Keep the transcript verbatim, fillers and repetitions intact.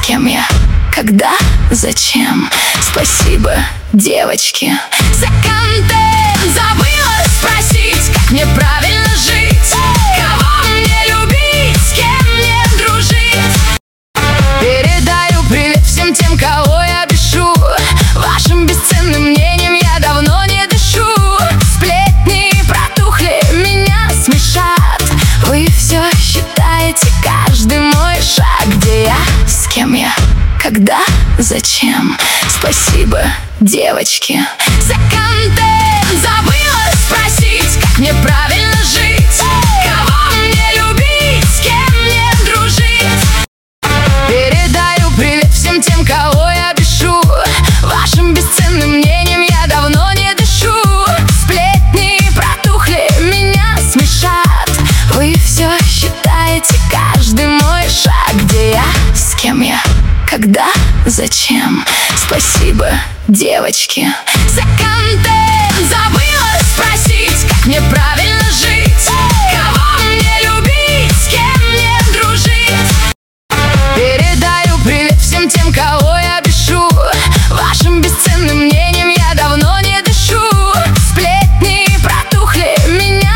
кем я, когда, зачем. Спасибо, девочки, за контент. Забыла спросить, как мне правильно жить, кого мне любить, с кем мне дружить. Передаю привет всем тем, кого я пишу. Вашим бесценным мнением я давно не дышу. Сплетни протухли, меня смешат. Вы все считаете каждый мой шаг. Где я, с кем я, когда, зачем. Спасибо, девочки, за контент. Забыла спросить, как мне правильно жить, кого мне любить, с кем мне дружить. Передаю привет всем тем, кого я пишу. Вашим бесценным мнением я давно не дышу. Сплетни протухли, меня смешат. Вы все считаете каждый мой шаг. Где я, с кем я, когда, зачем. Спасибо, девочки, за контент. Забыла спросить, как мне правильно жить,